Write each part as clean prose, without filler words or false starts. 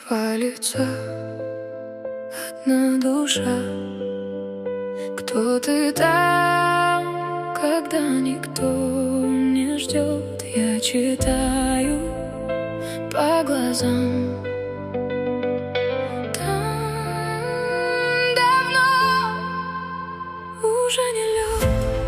Два лица, одна душа. Кто ты там, когда никто не ждет? Я читаю по глазам. Там давно уже не лед.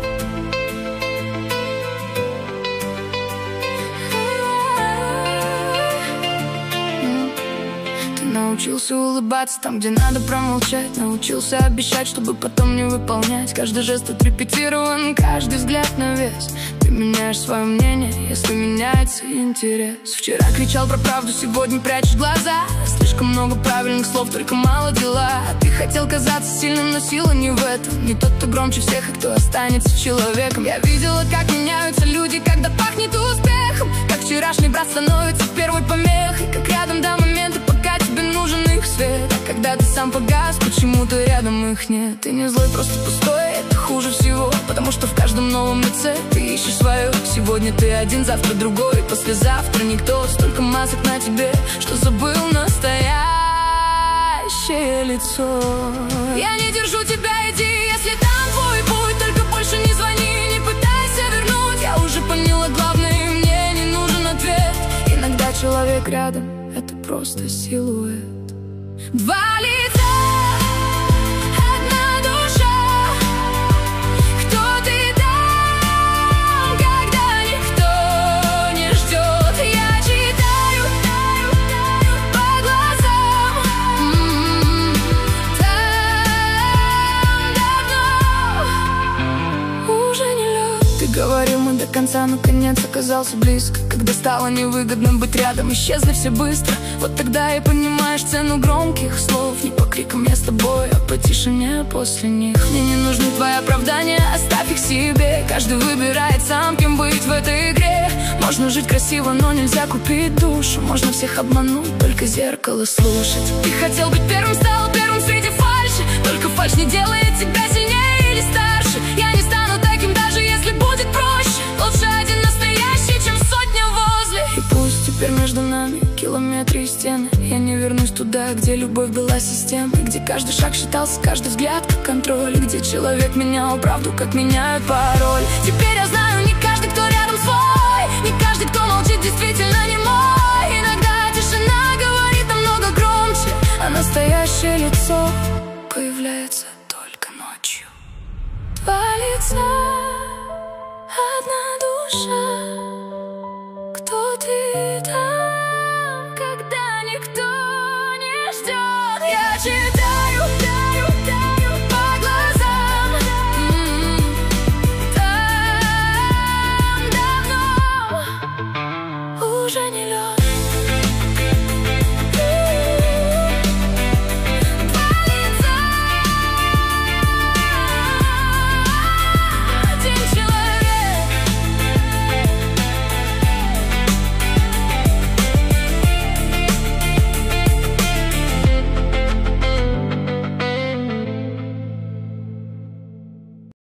Научился улыбаться там, где надо промолчать. Научился обещать, чтобы потом не выполнять. Каждый жест отрепетирован, каждый взгляд на вес. Ты меняешь свое мнение, если меняется интерес. Вчера кричал про правду, сегодня прячешь глаза. Слишком много правильных слов, только мало дела. Ты хотел казаться сильным, но сила не в этом. Не тот, кто громче всех, а кто останется человеком. Я видела, как меняются люди, когда пахнет успехом. Как вчерашний брат становится первой помехой. Как рядом до момента, пока тебе нужен их свет. А когда ты сам погас, почему-то рядом их нет. Ты не злой, просто пустой, это хуже всего. Потому что в каждом новом лице ты ищешь свое. Сегодня ты один, завтра другой, послезавтра никто. Столько масок на тебе, что забыл настоящее лицо. Я не держу тебя, иди, если там твой путь. Только больше не звони, не пытайся вернуть. Я уже поняла главное, мне не нужен ответ. Иногда человек рядом — это просто силуэт. Два лица, одна душа. Кто ты там, когда никто не ждет? Я читаю по глазам. Там давно уже не лед. Ты говорил, мы до конца, но конец оказался близко. Когда стало невыгодно быть рядом, исчезли все быстро. Вот тогда и понимаешь цену громких слов. Не по крикам я с тобой, а по тишине после них. Мне не нужны твои оправдания, оставь их себе. Каждый выбирает сам, кем быть в этой игре. Можно жить красиво, но нельзя купить душу. Можно всех обмануть, только зеркало слушать. Ты хотел быть первым, стал первым среди фальши. Только фальшь не делает тебя сильнее или старше. Я не стану таким, даже если будет проще. Лучше один настоящий, чем сотня возле. И пусть теперь между нами километры и стены. Я не вернусь туда, где любовь была системой. Где каждый шаг считался, каждый взгляд как контроль. Где человек менял правду, как меняют пароль. Теперь я знаю, не каждый, кто рядом свой. Не каждый, кто молчит, действительно не мой. Иногда тишина говорит намного громче, а настоящее лицо появляется только ночью. Два лица.